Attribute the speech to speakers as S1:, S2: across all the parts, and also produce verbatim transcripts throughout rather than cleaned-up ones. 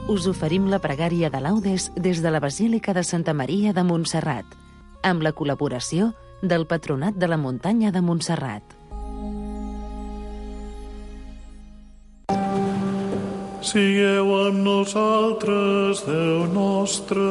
S1: us oferim la pregària de laudes des de la Basílica de Santa Maria de Montserrat, amb la col·laboració del Patronat de la Muntanya de Montserrat.
S2: Sigueu amb nosaltres, Déu nostre.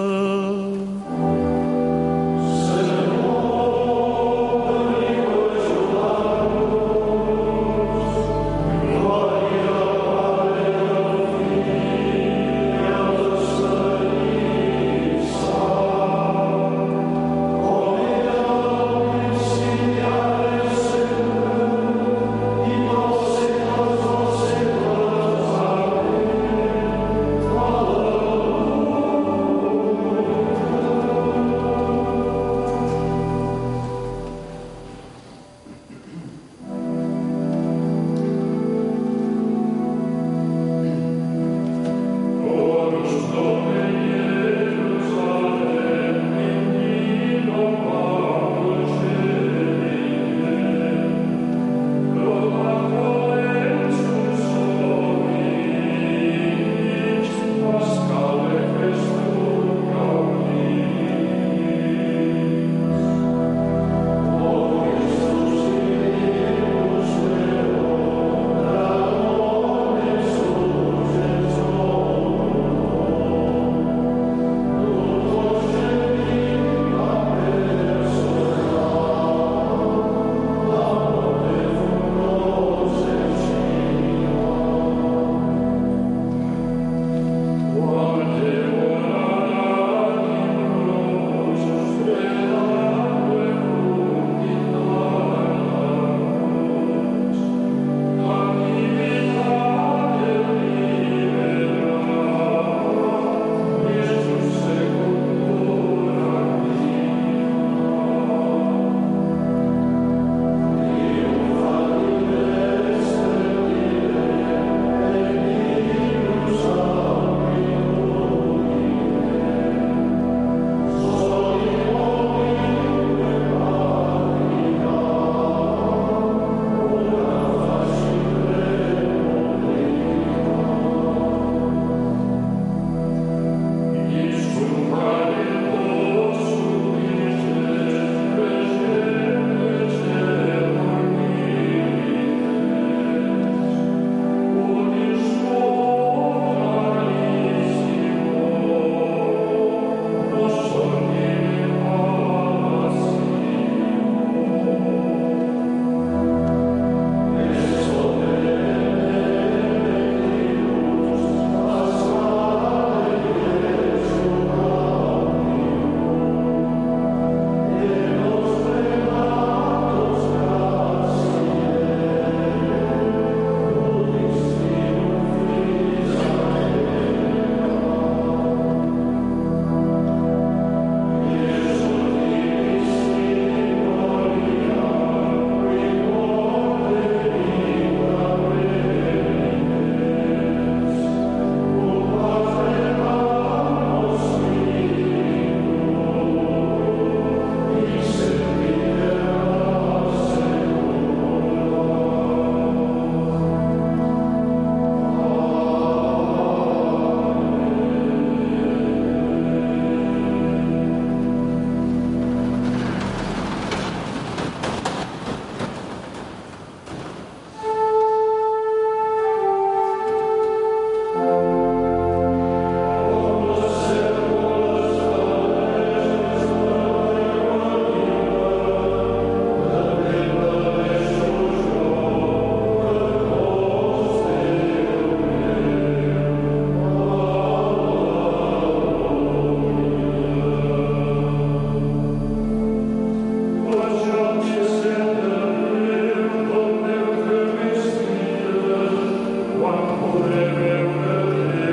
S3: One forever.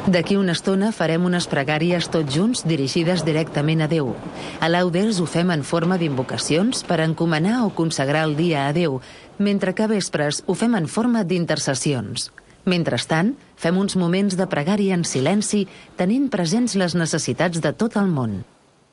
S1: D'aquí una estona farem unes pregàries tots junts dirigides directament a Déu. A Laudes ho fem en forma d'invocacions per encomanar o consagrar el dia a Déu, mentre que a vespres ho fem en forma d'intercessions. Mentrestant, fem uns moments de pregària en silenci, tenint presents les necessitats de tot el món.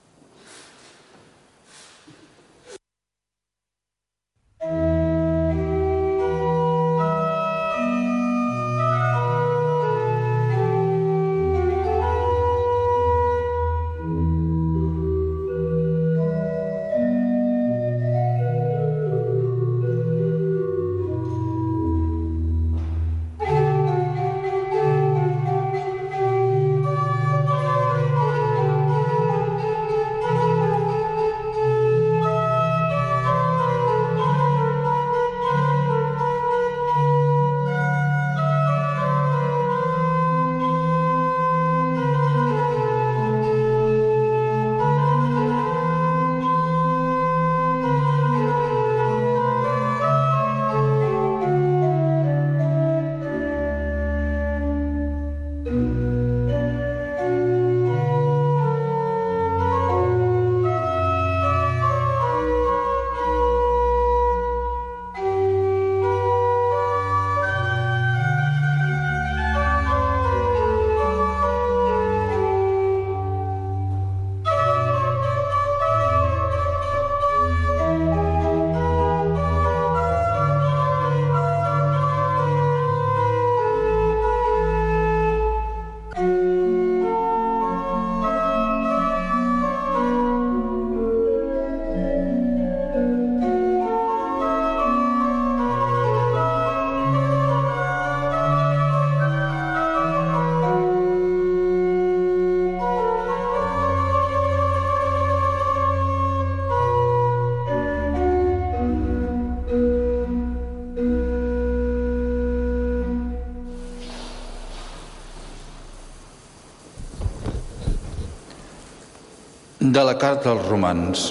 S3: De la carta als Romans.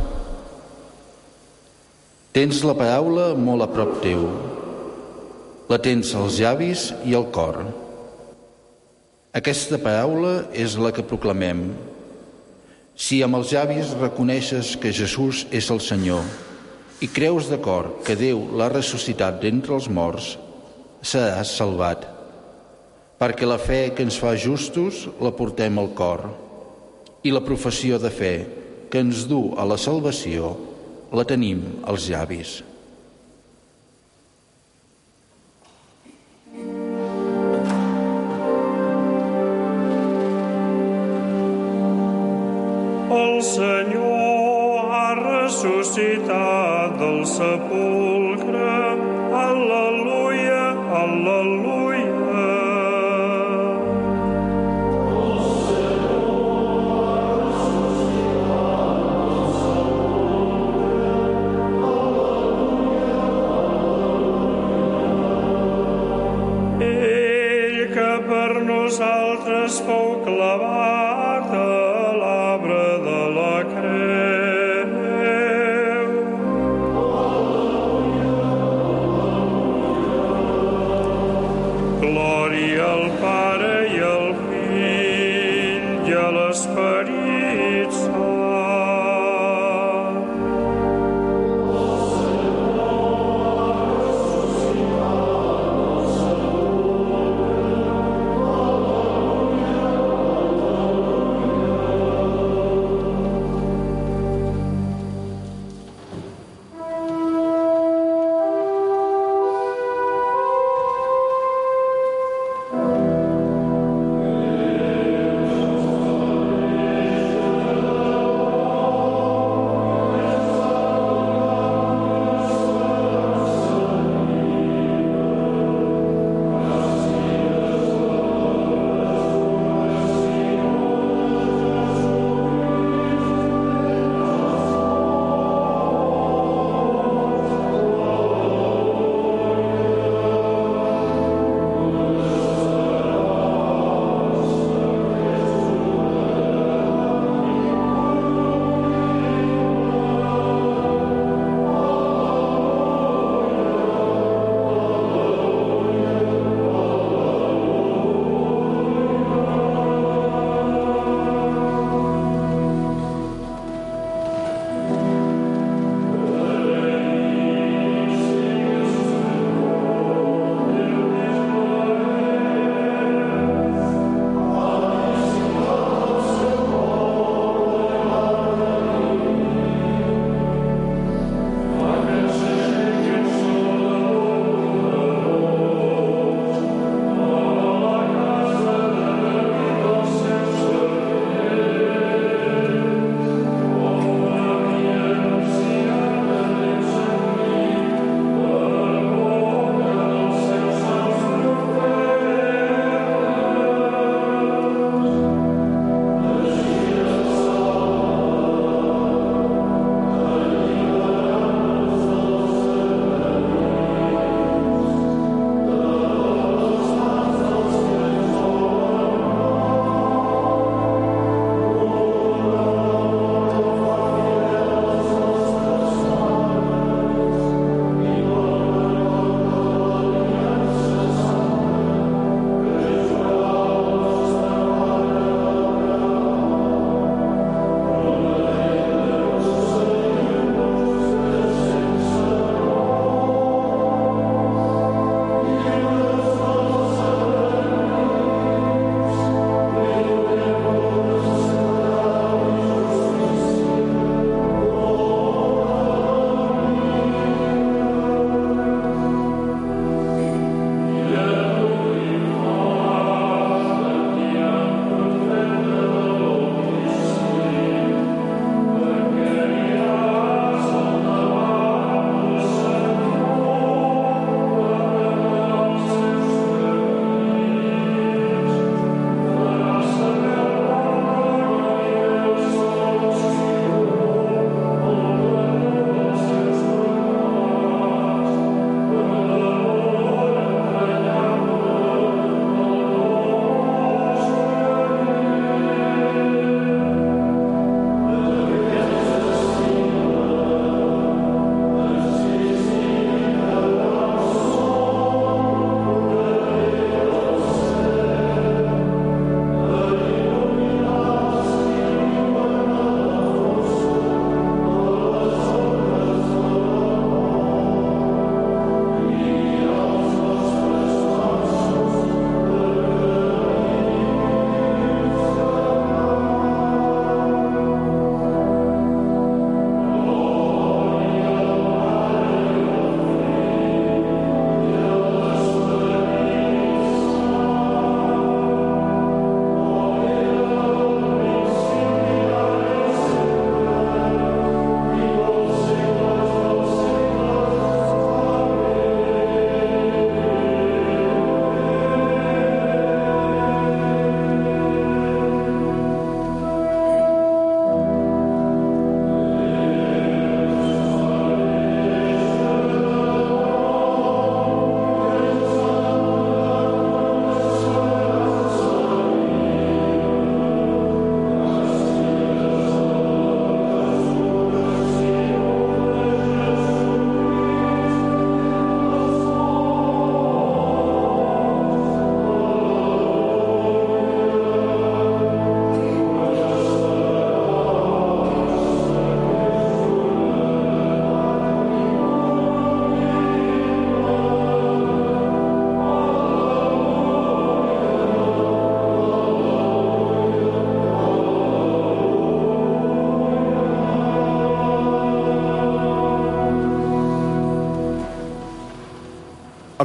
S3: Tens la paraula molt a prop teu, la tens als llavis i al cor. Aquesta paraula és la que proclamem. Si amb els llavis reconeixes que Jesús és el Senyor i creus de cor que Déu l'ha ressuscitat d'entre els morts, seràs salvat, perquè la fe que ens fa justos la portem al cor i la professió de fe que ens du a la salvació la tenim als llavis.
S2: El Senyor ha ressuscitat del sepulcre. Al·leluia, al·leluia. Nosaltres fou clavat a l'arbre de la creu. Glòria al Pare i al Fill i a l'Esperit Sant.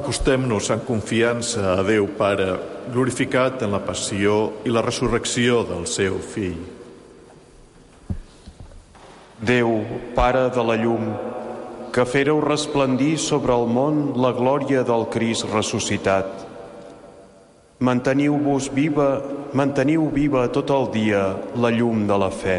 S4: Acostem-nos en confiança a Déu Pare, glorificat en la passió i la resurrecció del seu Fill.
S5: Déu, Pare de la llum, que féreu resplendir sobre el món la glòria del Crist ressuscitat. Manteniu-vos viva, manteniu viva tot el dia la llum de la fe.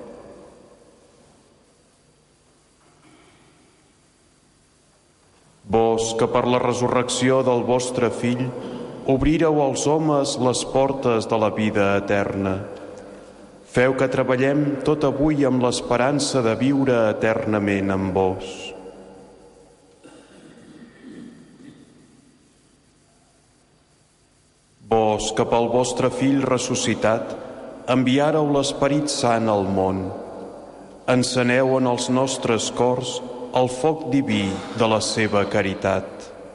S5: Vos, que per la resurrecció del vostre Fill obríreu als homes les portes de la vida eterna, feu que treballem tot avui amb l'esperança de viure eternament amb vos. Vos, que pel vostre Fill ressuscitat enviàreu l'Esperit Sant al món, enceneu en els nostres cors el foc diví de la seva caritat.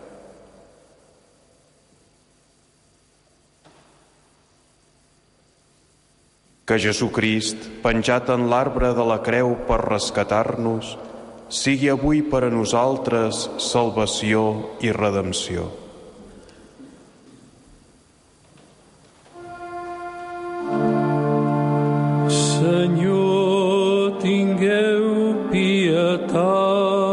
S5: Que Jesucrist, penjat en l'arbre de la creu per rescatar-nos, sigui avui per a nosaltres salvació i redempció.
S2: Senyor, tingueu pietat.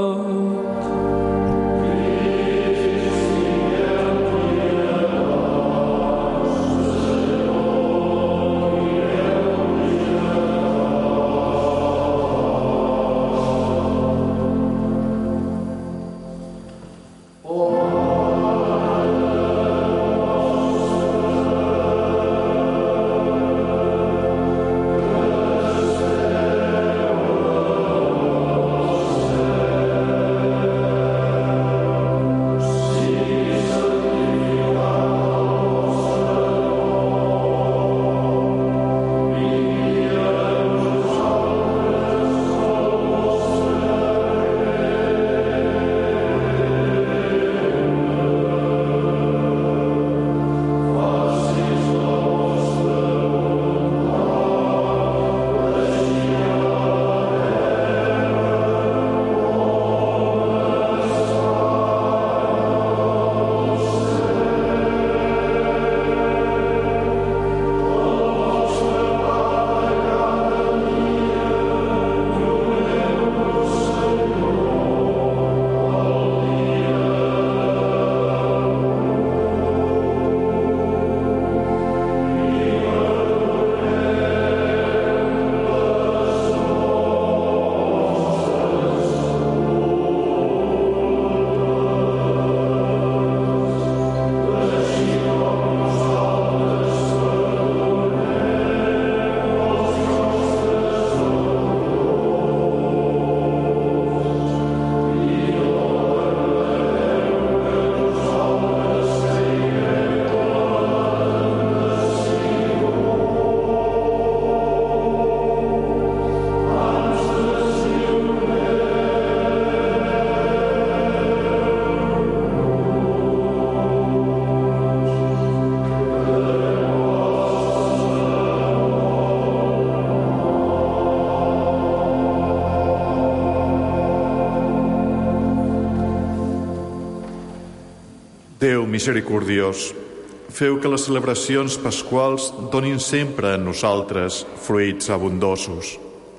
S4: Déu misericordiós, feu que les celebracions pasquals donin sempre en nosaltres fruits abundosos.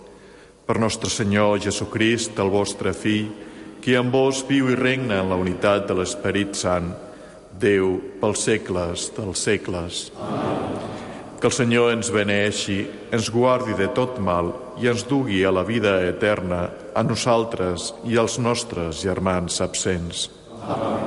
S4: Per nostre Senyor Jesucrist, el vostre Fill, qui amb vos viu i regna en la unitat de l'Esperit Sant, Déu pels segles dels segles. Amén. Que el Senyor ens beneeixi, ens guardi de tot mal i ens dugui a la vida eterna a nosaltres i als nostres germans absents. Amén.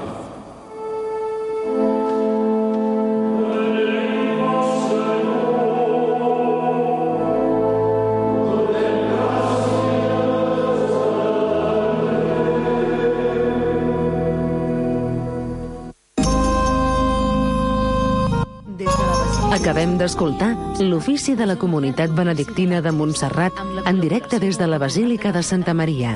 S1: Acabem d'escoltar l'ofici de la Comunitat Benedictina de Montserrat en directe des de la Basílica de Santa Maria.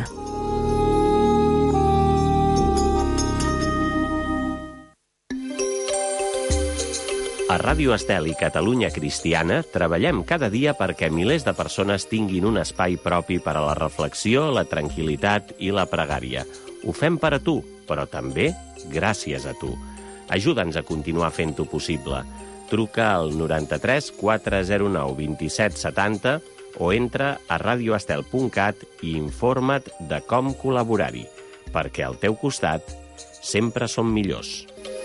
S6: A Ràdio Estel i Catalunya Cristiana treballem cada dia perquè milers de persones tinguin un espai propi per a la reflexió, la tranquil·litat i la pregària. Ho fem per a tu, però també gràcies a tu. Ajuda'ns a continuar fent-ho possible. Truca al noranta-tres quatre zero nou dos set set zero o entra a radioestel punt cat i informa't de com col·laborar-hi, perquè al teu costat sempre som millors.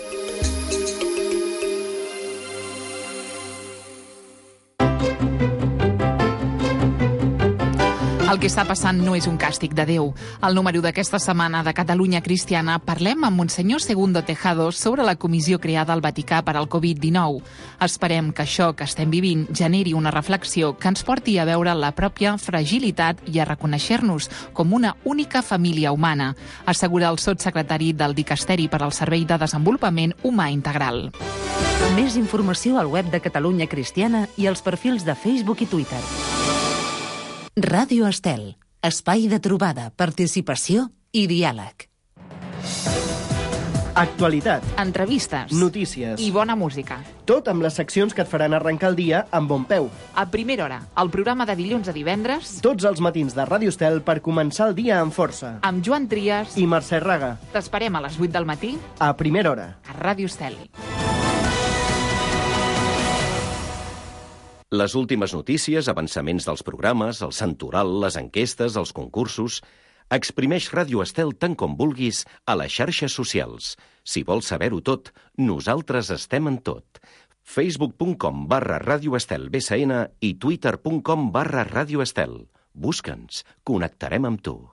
S7: El que està passant no és un càstig de Déu. Al número d'aquesta setmana de Catalunya Cristiana parlem amb Monsenyor Segundo Tejado sobre la comissió creada al Vaticà per al covid dinou. Esperem que això que estem vivint generi una reflexió que ens porti a veure la pròpia fragilitat i a reconèixer-nos com una única família humana, assegura el sotssecretari del Dicasteri per al Servei de Desenvolupament Humà Integral.
S1: Més informació al web de Catalunya Cristiana i als perfils de Facebook i Twitter. Ràdio Estel, espai de trobada, participació i diàleg.
S8: Actualitat,
S7: Entrevistes
S8: notícies
S7: i bona música.
S8: Tot amb les seccions que et faran arrencar el dia amb bon peu.
S7: A primera hora, el programa de dilluns a divendres,
S8: Tots els matins de Ràdio Estel per començar el dia amb força.
S7: amb Joan Trias.
S8: I Mercè Raga,
S7: T'esperem a les vuit del matí
S8: a primera hora.
S7: a Ràdio Estel.
S6: Les últimes notícies, avançaments dels programes, el santoral, les enquestes, els concursos... Exprimeix Ràdio Estel tant com vulguis a les xarxes socials. Si vols saber-ho tot, nosaltres estem en tot. facebook punt com barra Ràdio Estel B S N i twitter punt com barra Ràdio Estel. Busca'ns, connectarem amb tu.